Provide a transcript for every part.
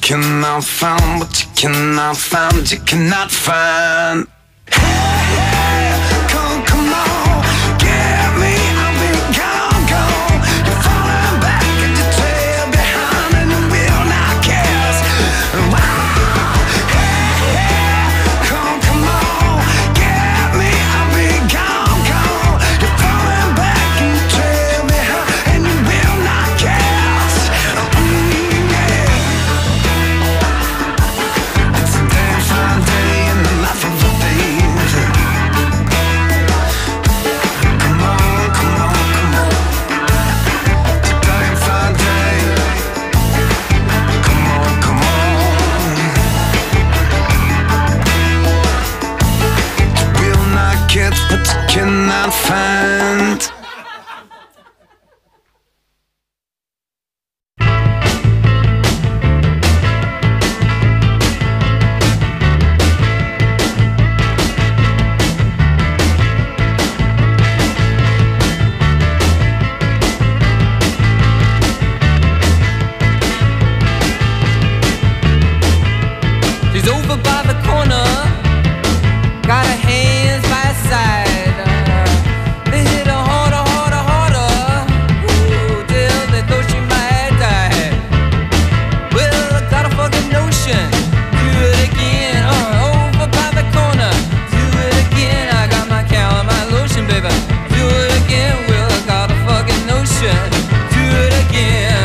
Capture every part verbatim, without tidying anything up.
cannot find, what you cannot find, what you cannot find. Hey, yeah, come, come on, get me, I'll be gone, gone. You're falling back at the trail behind, and you will not guess. Wow, hey, yeah, come, come on, get me, I'll be gone, gone. You're falling back in the trail behind, and you will not guess. Mm, yeah. It's a damn fine day in the life of a thief. Come on, come on, come on. It's a damn fine day. Come on, come on. You will not get what you cannot find. She's over by the corner, got her hands by her side. Uh, they hit her harder, harder, harder. Ooh, till they thought she might die. Well, I got a fucking notion. Do it again, uh, over by the corner. Do it again, I got my cow and my lotion, baby. Do it again, well, I got a fucking notion. Do it again.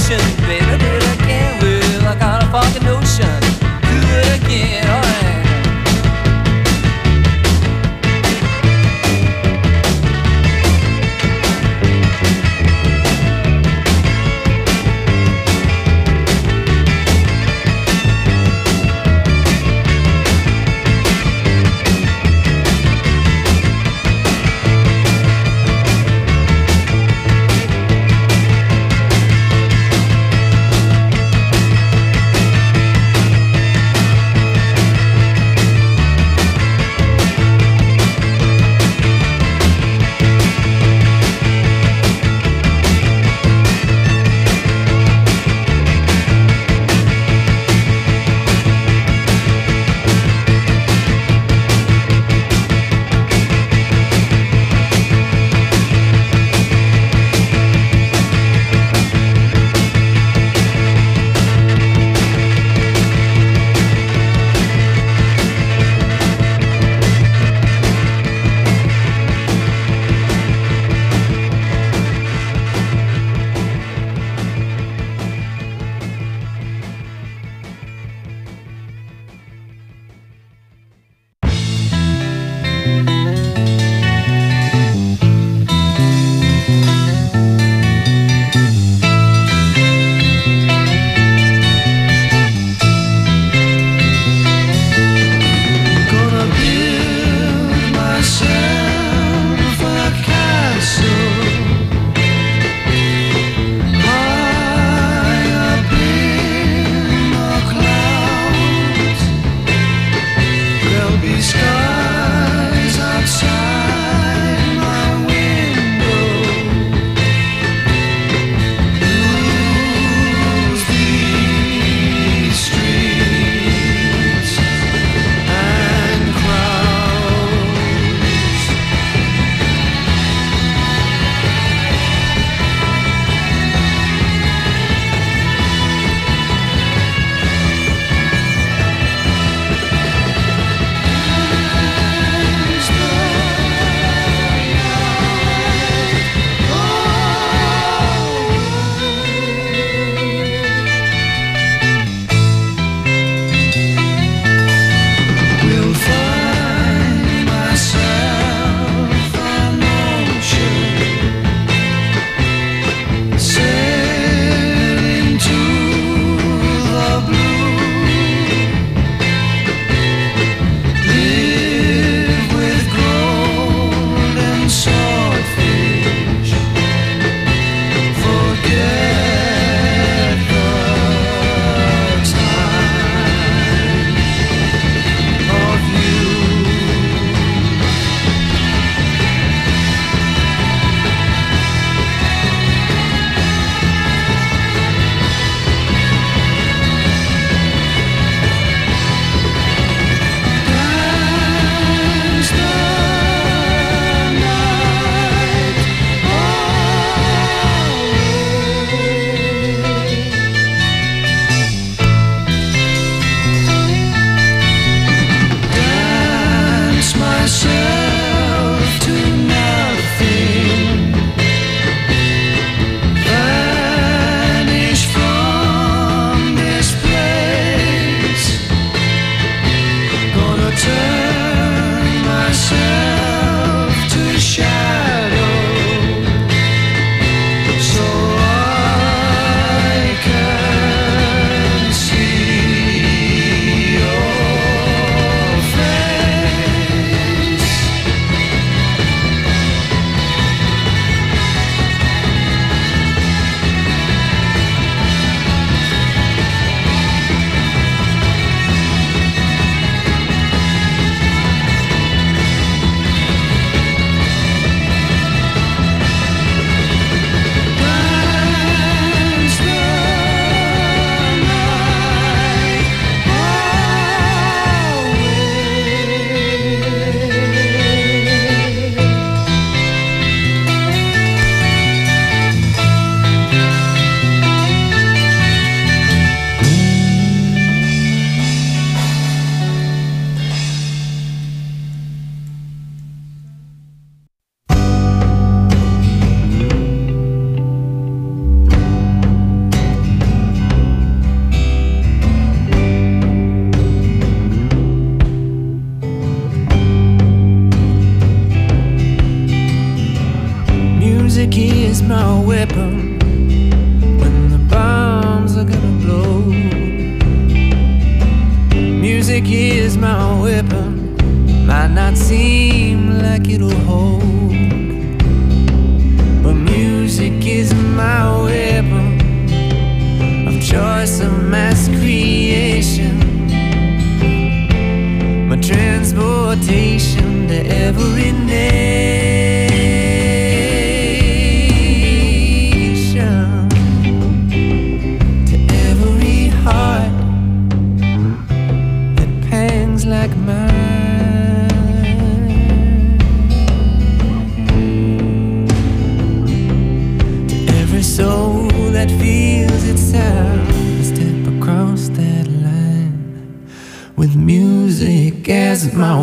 motion, baby, do it again. Well, I got a fucking notion. Do it again, alright.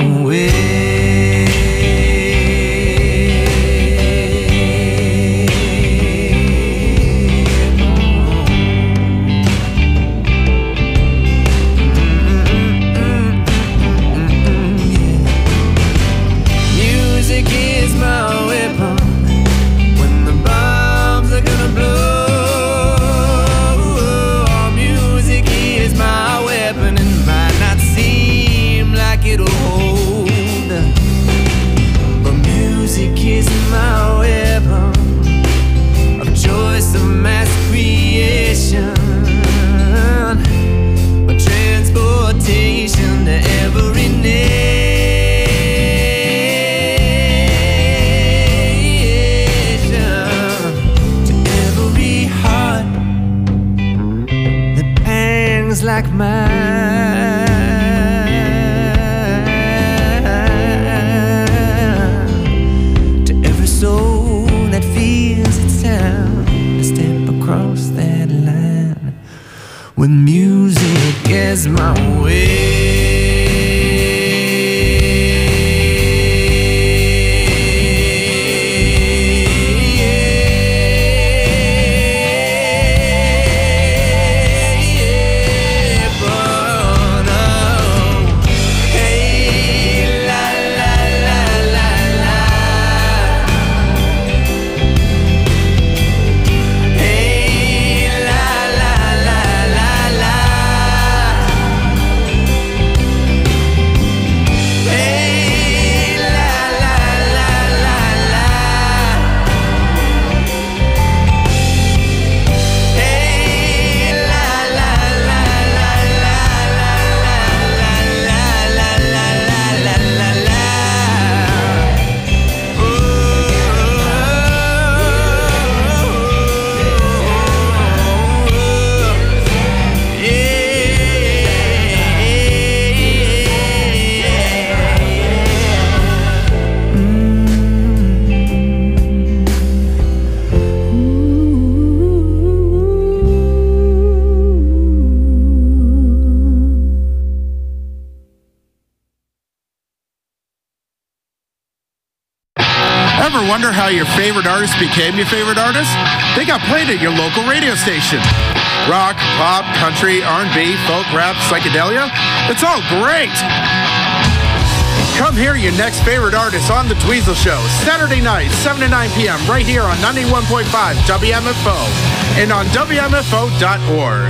Like mine, to every soul that feels it's time to step across that line when music is my way. Ever wonder how your favorite artist became your favorite artist? They got played at your local radio station. Rock, pop, country, R and B, folk, rap, psychedelia. It's all great. Come hear your next favorite artist on The Dweezil Show, Saturday night, seven to nine p.m. right here on ninety-one point five W M F O and on W M F O dot org.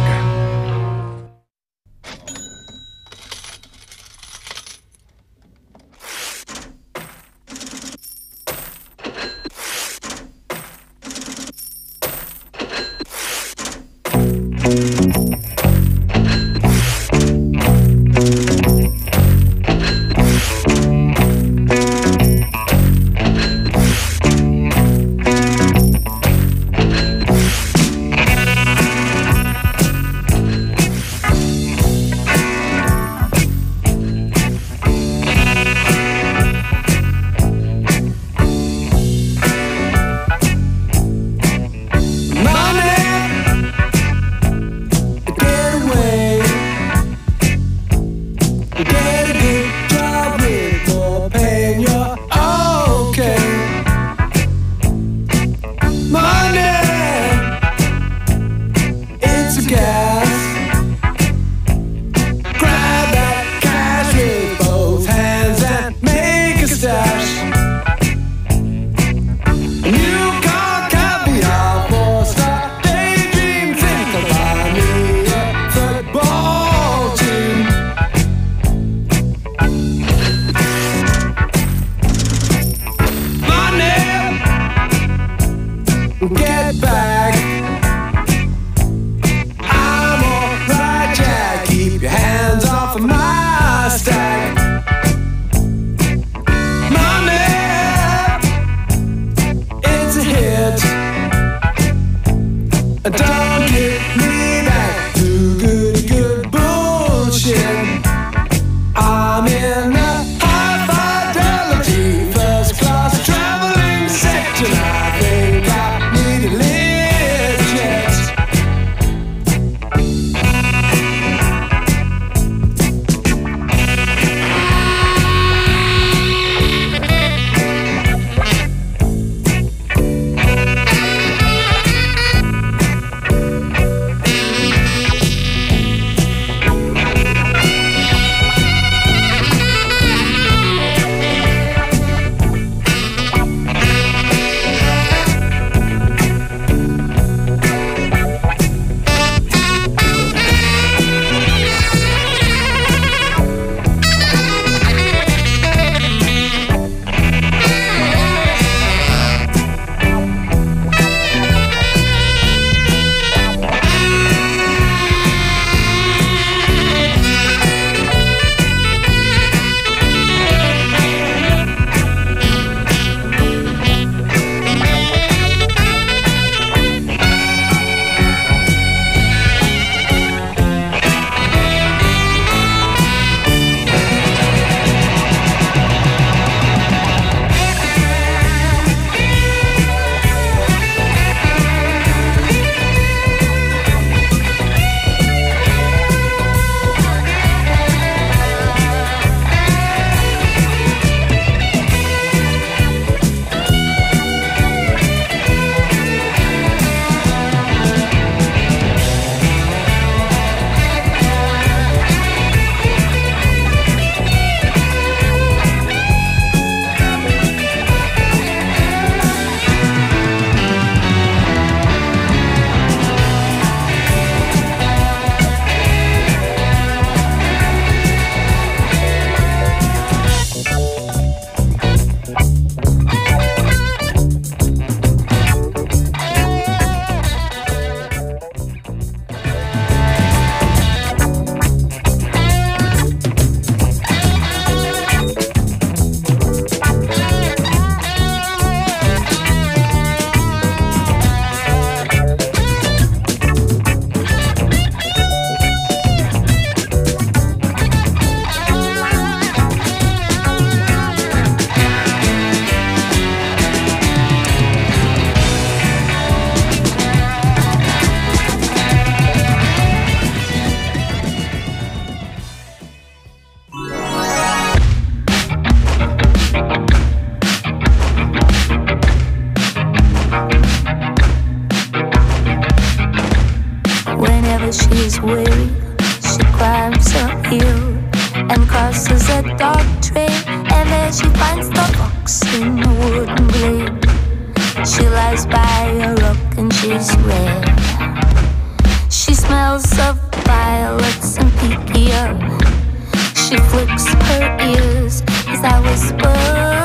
Whenever she's weary, she climbs a hill and crosses a dark trail, and there she finds the fox in the wooden glade. She lies by a rock and she's red. She smells of violets and peaky earth. She flicks her ears as I whisper,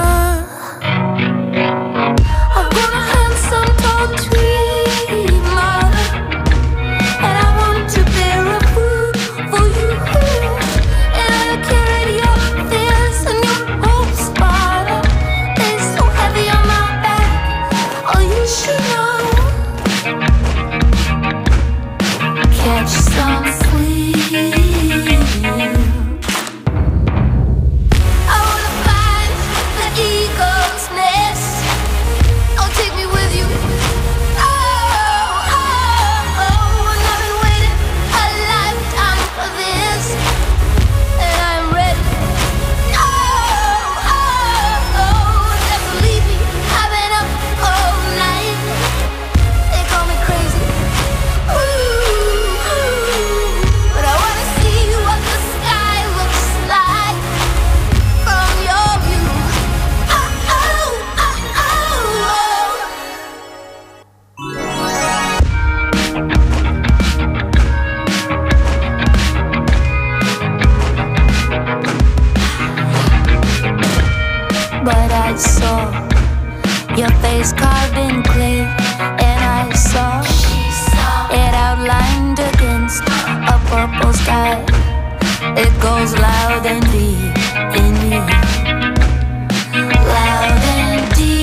I've got a handsome tall tree, mother, and I want to bear a fruit for you. And I carried your fears and your hopes, father. They're so heavy on my back. Oh, you should know. Catch some sleep. I wanna find the eagle's nest. Oh, take me with you. Oh, oh, oh. And I've been waiting a lifetime for this, and I'm ready. Oh, oh, oh. Never leave me. I've been up all night. They call me crazy. Ooh, but I wanna see what the sky looks like from your view. Oh, oh, oh, oh. But I saw your face carved in clay, and I saw it outlined against a purple sky. It goes loud and deep in me, loud and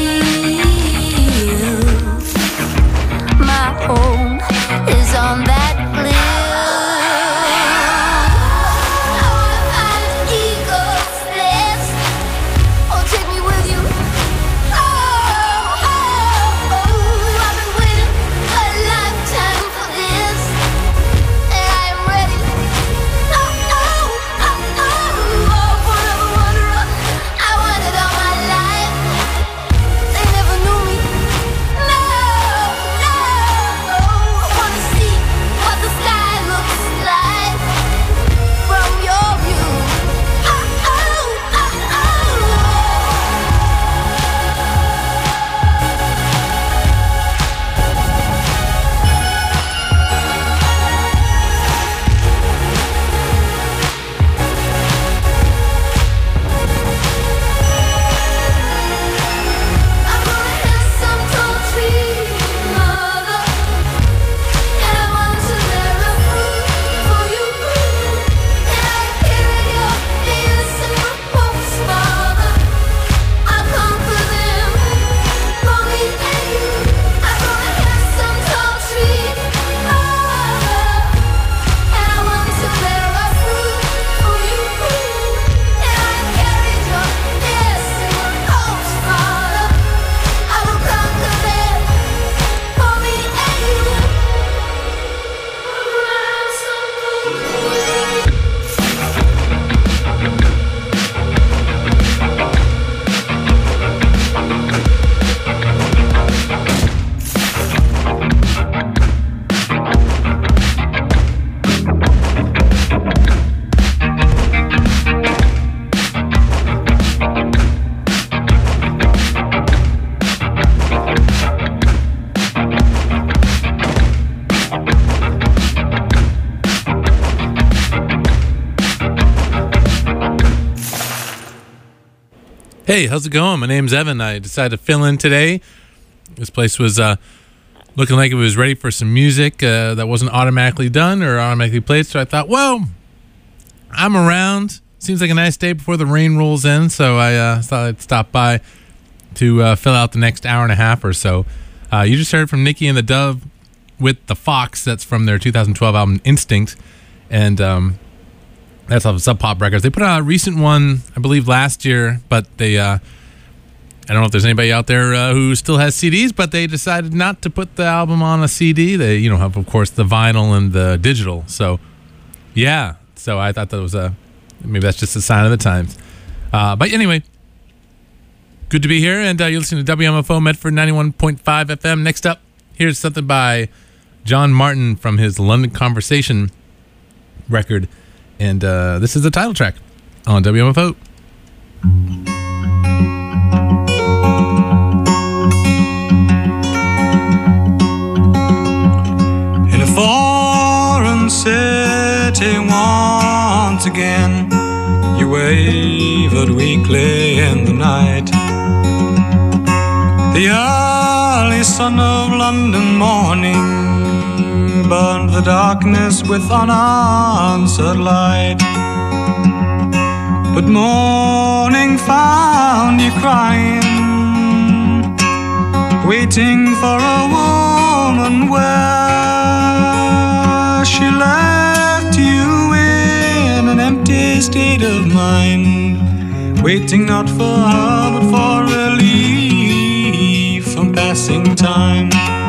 deep. My home is on that cliff. I wanna find an eagle's nest. Oh, take me with you. Oh, oh, oh. I've been waiting a lifetime for this, and I am ready. Oh, oh, oh, oh. Oh, forever wanderer. I wanted all my life. They never knew me. No, no. I wanna see what the sky looks like from your view. Oh, oh, oh, oh. I'm gonna have some tall tree, mother, and I want to bear a fruit for you. And I carry your fears and your hopes, father. I'll conquer them for me and you. I'm gonna have some tall tree, mother, and I want to bear a fruit for you. And I carry your fears and your hopes, father. I will conquer them for me and you. Hey, how's it going? My name's Evan. I decided to fill in today. This place was uh, looking like it was ready for some music uh, that wasn't automatically done or automatically played. So I thought, well, I'm around. Seems like a nice day before the rain rolls in. So I uh, thought I'd stop by to uh, fill out the next hour and a half or so. Uh, you just heard from Nikki and the Dove with The Fox. That's from their two thousand twelve album Instinct. And um, that's off of Sub Pop Records. They put out a recent one, I believe, last year, but they, uh, I don't know if there's anybody out there uh, who still has C Ds, but they decided not to put the album on a C D. They, you know, have, of course, the vinyl and the digital. So, yeah. So I thought that was a, maybe that's just a sign of the times. Uh, but anyway, good to be here, and uh, you're listening to W M F O Medford ninety-one point five F M. Next up, here's something by John Martin from his London Conversation record. And uh, this is the title track on W M F O. In a foreign city once again, you wavered weakly in the night. The early sun of London morning burned the darkness with unanswered light. But morning found you crying, waiting for a woman where she left you in an empty state of mind, waiting not for her but for relief from passing time.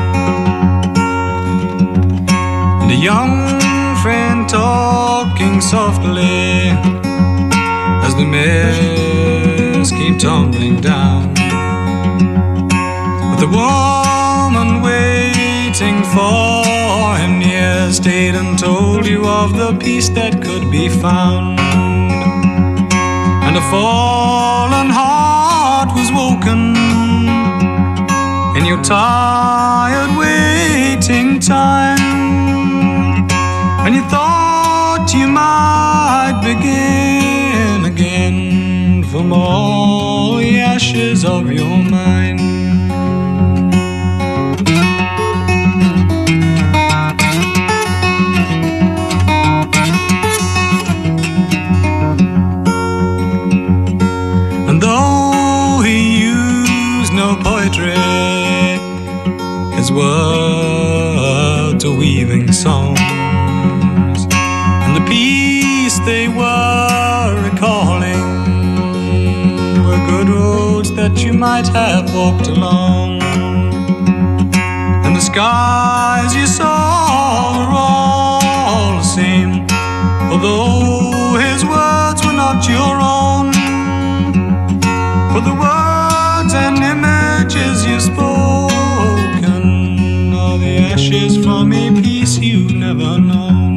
And a young friend talking softly as the mist came tumbling down, with the woman waiting for him near stayed and told you of the peace that could be found. And a fallen heart was woken in your tired waiting time, and you thought you might begin again from all the ashes of your mind. And though he used no poetry, his words were weaving songs, and the peace they were recalling were good roads that you might have walked along. And the skies you saw were all the same, although his words were not your own. For the words and images you've spoken are the ashes from a peace you've never known.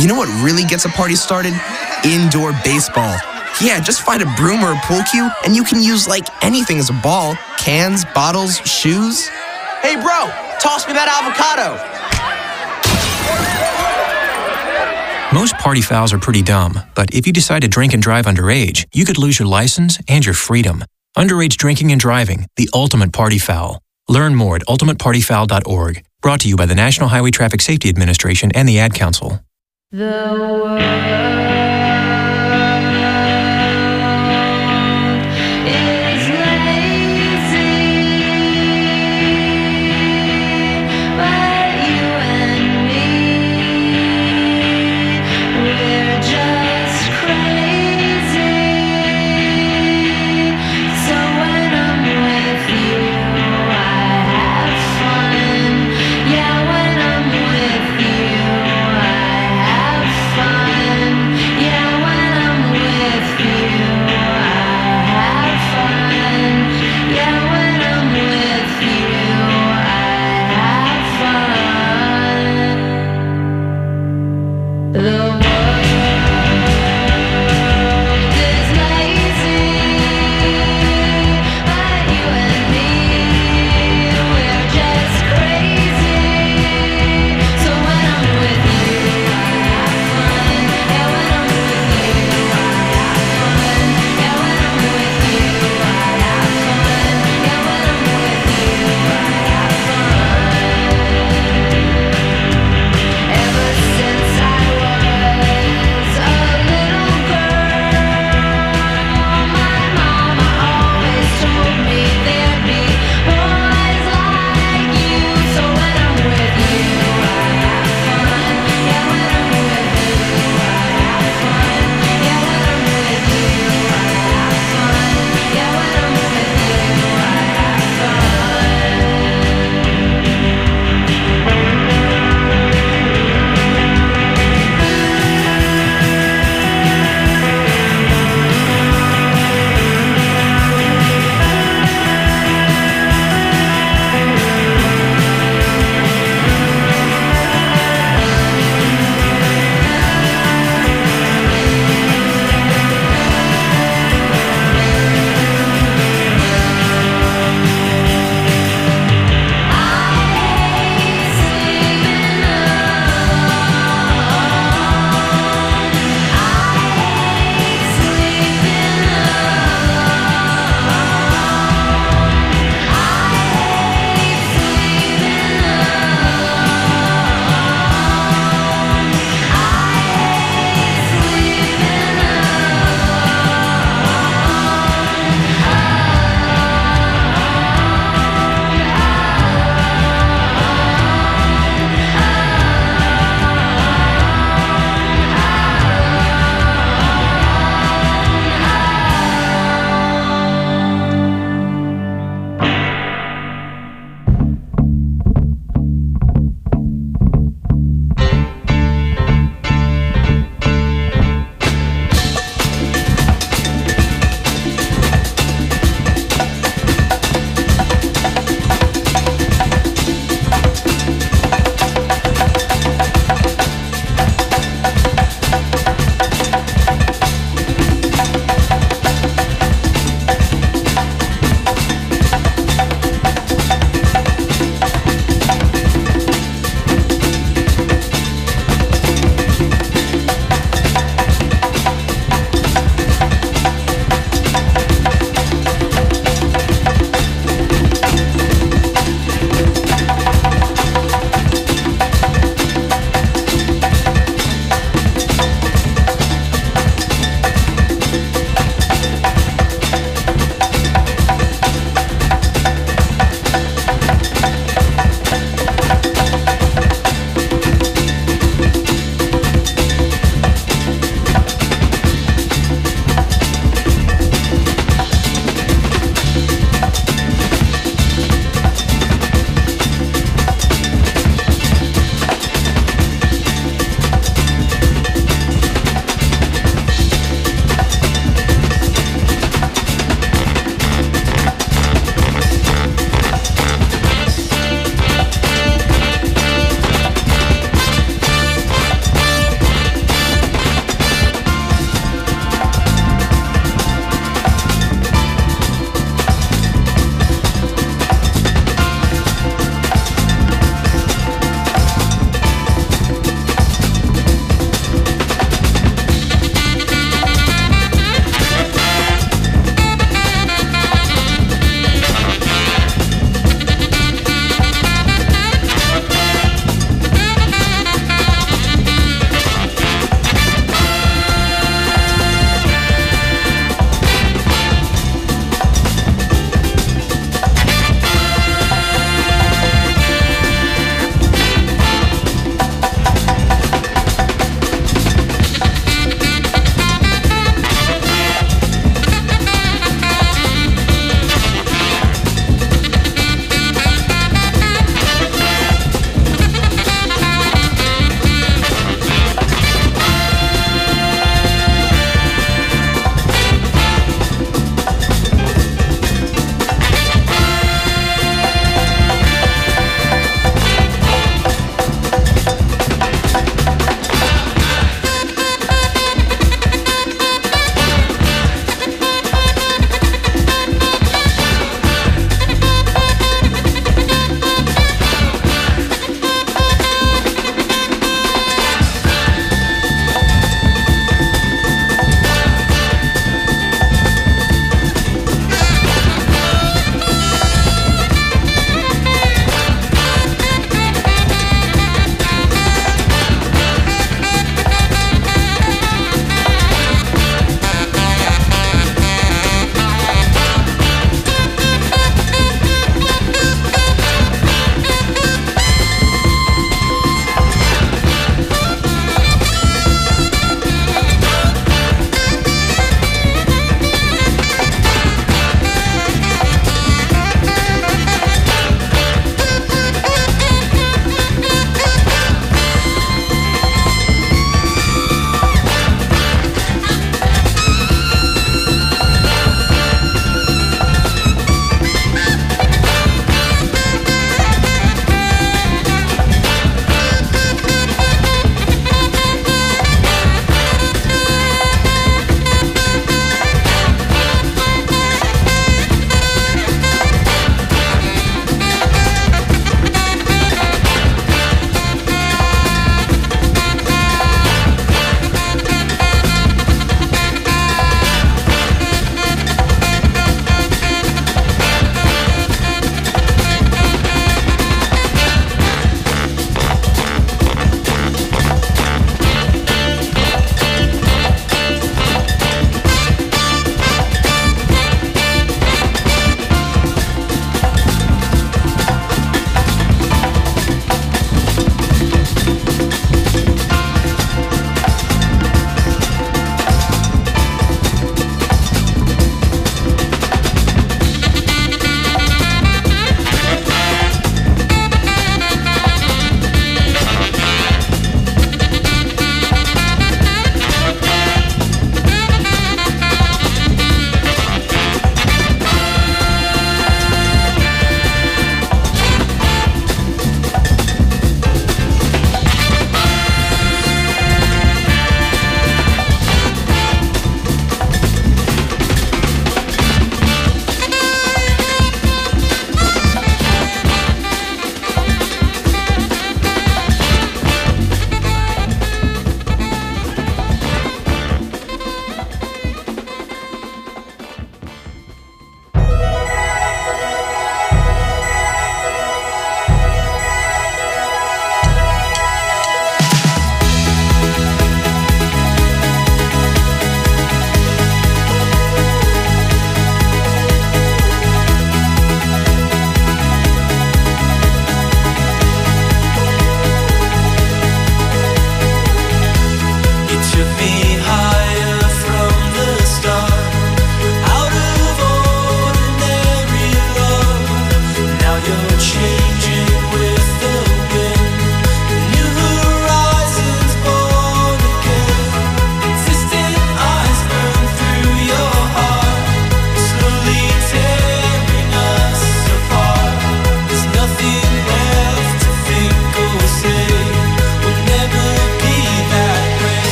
You know what really gets a party started? Indoor baseball. Yeah, just find a broom or a pool cue, and you can use like anything as a ball. Cans, bottles, shoes. Hey bro, toss me that avocado. Most party fouls are pretty dumb, but if you decide to drink and drive underage, you could lose your license and your freedom. Underage drinking and driving, the ultimate party foul. Learn more at ultimate party foul dot org. Brought to you by the National Highway Traffic Safety Administration and the Ad Council. The world is lazy, but you and me, we're just crazy. So when I'm with you, I have fun. Yeah, when I'm with you, I have fun. Yeah, when I'm with you, I have fun. Yeah, when I'm with you, I have fun. The world is lazy, but you and me, we're just crazy. So when I'm with you, I have fun. Yeah, when I'm with you, I have fun. Yeah, when I'm with you, I have fun. Yeah, when I'm with you, I have fun. Ever since I was a little girl, my mama always told me there'd be boys like you. So when I'm with you, I have fun. Yeah, when I'm with you, I have fun. Yeah, when I'm with you, I have fun. Yeah, when I'm with you, I have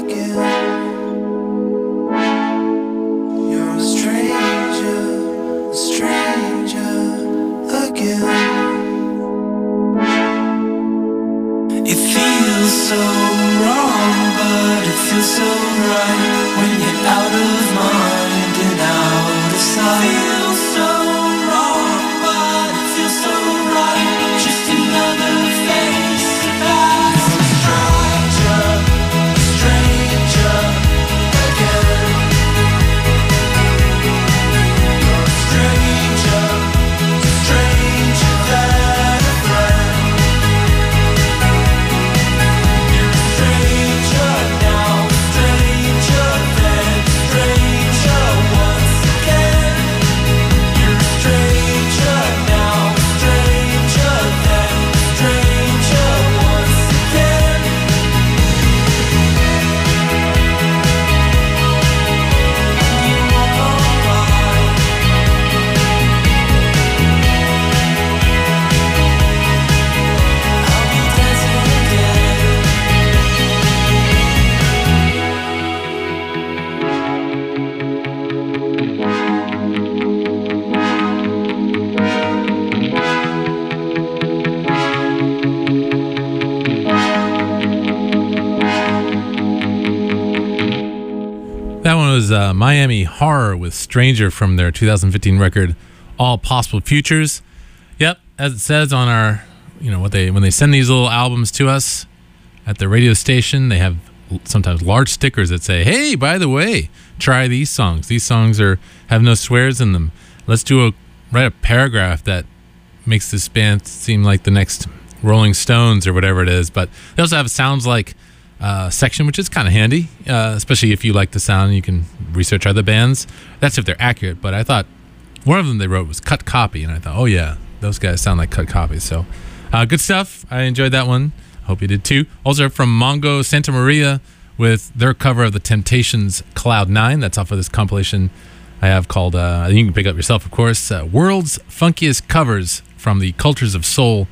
Uh, Miami Horror with Stranger from their two thousand fifteen record All Possible Futures. Yep, as it says on our, you know, what they when they send these little albums to us at the radio station, they have sometimes large stickers that say, "Hey, by the way, try these songs. These songs are have no swears in them. Let's do a write a paragraph that makes this band seem like the next Rolling Stones or whatever it is." But they also have sounds like Uh, section, which is kind of handy, uh, especially if you like the sound and you can research other bands. That's if they're accurate, but I thought one of them they wrote was Cut Copy, and I thought, oh yeah, those guys sound like Cut Copy. So uh, good stuff. I enjoyed that one. Hope you did too. Also from Mongo Santa Maria with their cover of the Temptations' Cloud Nine. That's off of this compilation I have called, uh, you can pick up yourself, of course, uh, World's Funkiest Covers from the Cultures of Soul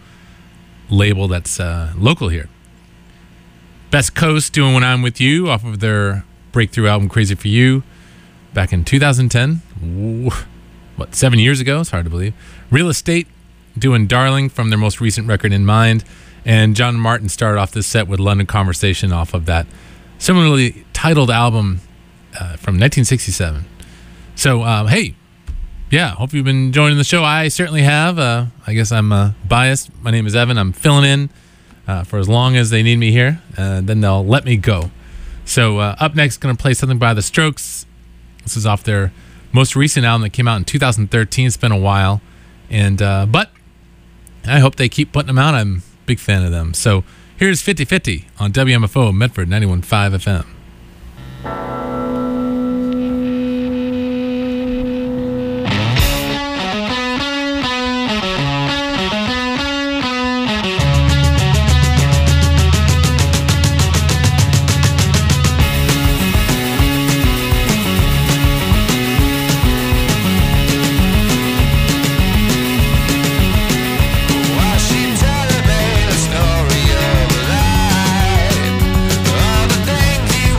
label that's uh, local here. Best Coast doing When I'm With You off of their breakthrough album Crazy For You back in two thousand ten. Ooh, what, seven years ago? It's hard to believe. Real Estate doing Darling from their most recent record In Mind. And John Martin started off this set with London Conversation off of that similarly titled album uh, from nineteen sixty-seven. So, um, hey, yeah, hope you've been enjoying the show. I certainly have. Uh, I guess I'm uh, biased. My name is Evan. I'm filling in Uh, for as long as they need me here, uh, then they'll let me go. So uh, up next, going to play something by The Strokes. This is off their most recent album that came out in two thousand thirteen. It's been a while, and uh, but I hope they keep putting them out. I'm a big fan of them. So here's fifty fifty on W M F O Medford ninety-one point five F M. Story of a life, all the things you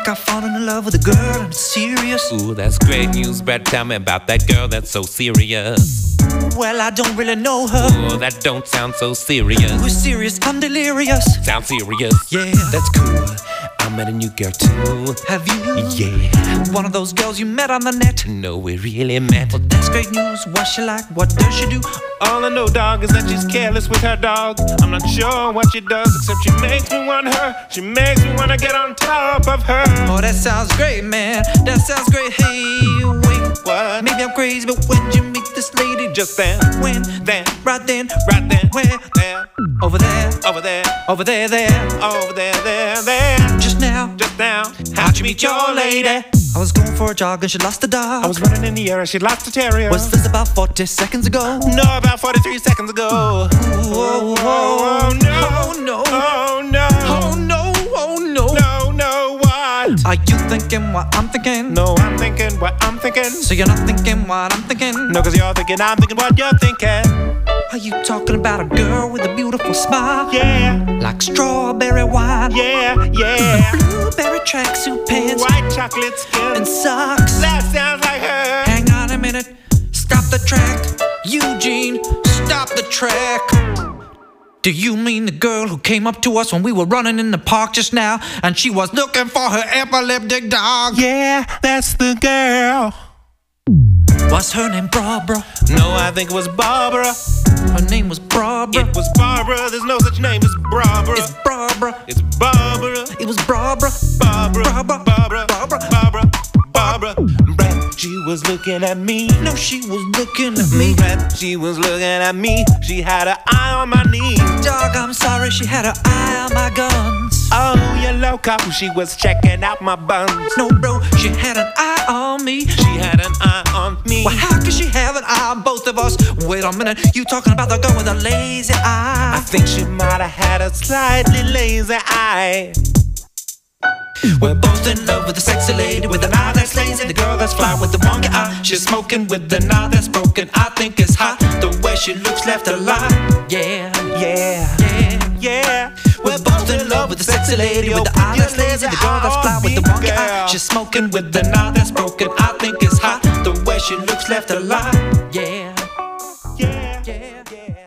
think I've fallen in love with a girl and it's serious. Ooh, that's great news, Brad. Tell me about that girl that's so serious. Well, I don't really know her. Oh, that don't sound so serious. We're serious, I'm delirious. Sound serious? Yeah. That's cool. I met a new girl too. Have you? Yeah. One of those girls you met on the net? No, we really met. Well, that's great news. What's she like? What does she do? All I know, dog, is that she's careless with her dog. I'm not sure what she does, except she makes me want her. She makes me wanna get on top of her. Oh, that sounds great, man. That sounds great. Hey, wait, what? Maybe I'm crazy, but when did you meet this lady? Just then, when, then, right then, right then, where, there, over there, over there, over there, there, over there, there, there. Just now, just now. How'd you meet your lady? I was going for a jog and she lost a dog. I was running in the air and she lost a terrier. Was this about forty seconds ago? No, about forty-three seconds ago. Ooh, oh, oh, oh, no. Oh, no. Oh, no. Oh, no. Oh, no. No, no, what? Are you thinking what I'm thinking? No, I'm thinking what I'm thinking. So you're not thinking what I'm thinking? No, cause you're thinking I'm thinking what you're thinking. Are you talking about a girl with a beautiful smile? Yeah. Like strawberry wine? Yeah, yeah. Blueberry tracksuit pants? White chocolate skin? And socks? That sounds like her. Hang on a minute. Stop the track. Eugene, stop the track. Do you mean the girl who came up to us when we were running in the park just now and she was looking for her epileptic dog? Yeah, that's the girl. Was her name Barbara? No, I think it was Barbara. Her name was Barbara. It was Barbara. There's no such name as Barbara. It's Barbara. It's Barbara. It was Barbara. Barbara. Barbara. Barbara. Barbara. Barbara. Barbara. Brad, she was looking at me. No, she was looking at me. Brad, she was looking at me. She had her eye on my knee. Dog, I'm sorry, she had her eye on my guns. Oh, you loco. She was checking out my buns. No, bro, she had an eye on me. She had an eye on me. Well, how could she have an eye on both of us? Wait a minute, you talking about the girl with a lazy eye? I think she might have had a slightly lazy eye. We're both in love with the sexy lady with an eye that's lazy. The girl that's fly with the wonky eye. She's smoking with the eye that's broken. I think it's hot the way she looks left alive. Yeah, yeah, yeah, yeah. We're both in love with the sexy lady with the eye that's lazy. The girl that's fly with the wonky eye. She's smoking with the eye that's broken. I think it's hot the way she looks left alive. Yeah, yeah, yeah, yeah.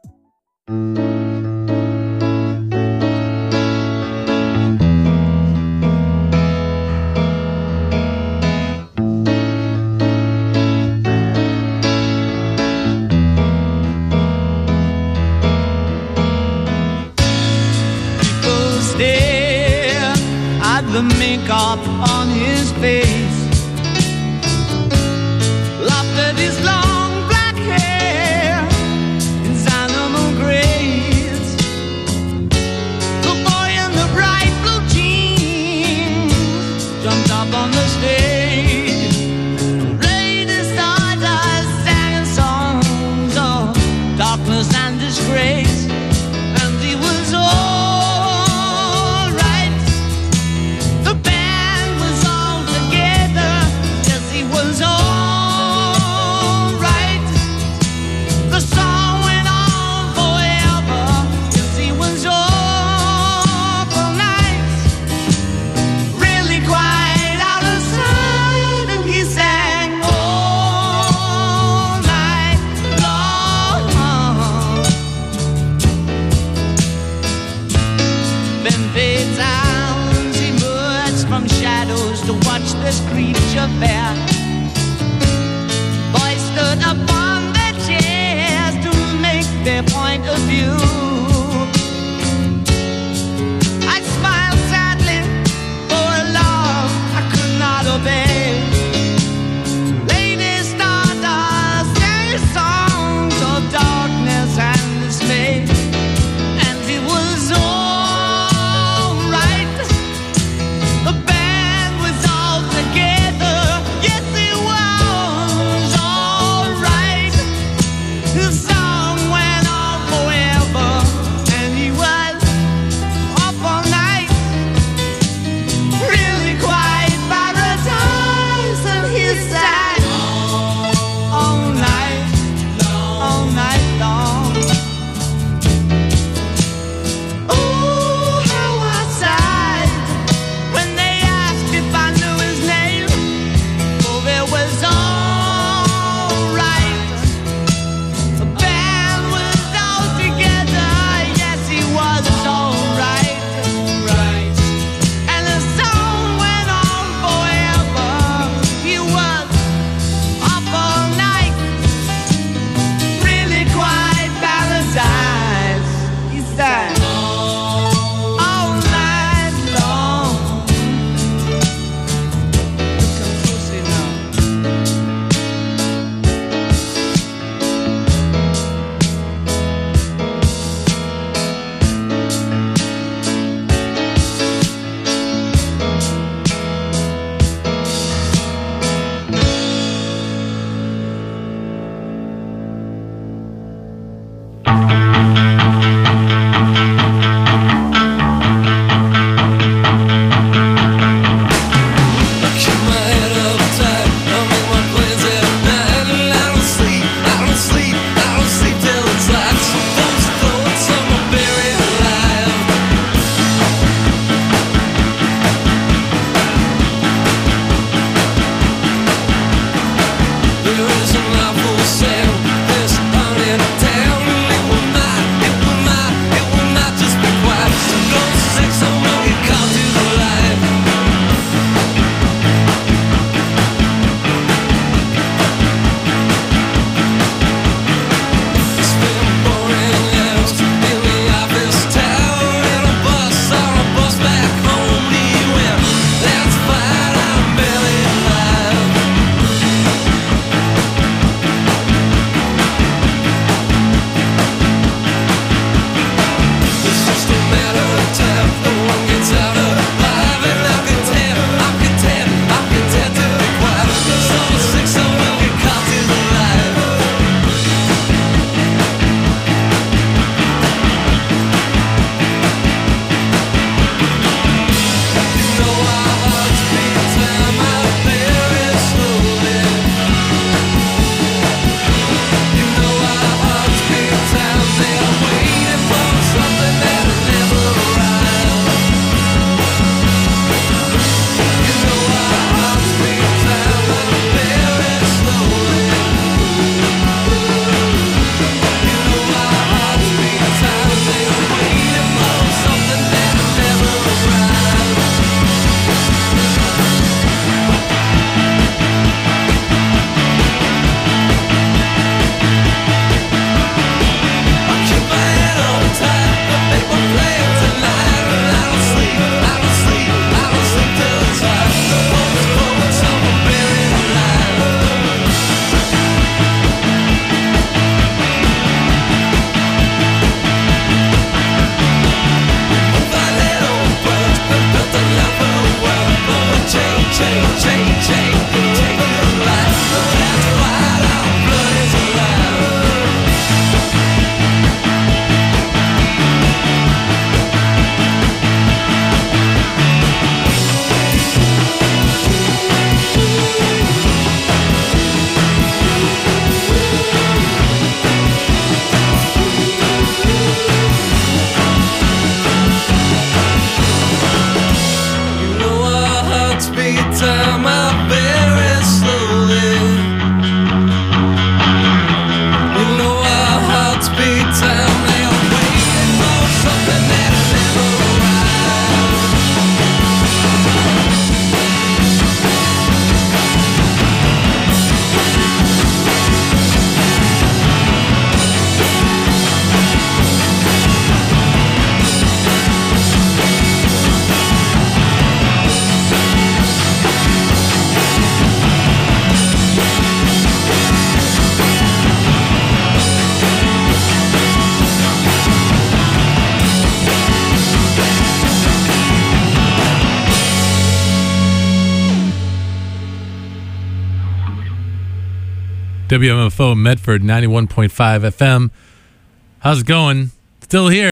The makeup on his face, laughed at his long black hair, his animal grace. The boy in the bright blue jeans jumped up on the stage. Lady Stardust sang songs of darkness and disgrace, and he was all this creature fair. Boys stood upon their chairs to make their point of view. I smiled sadly for a love I could not obey. Lady Stardust sang songs of darkness and dismay, and it was all right. The band was all together. Yes, it was all right. The song went on forever. W M F O Medford ninety-one point five F M. How's it going? Still here.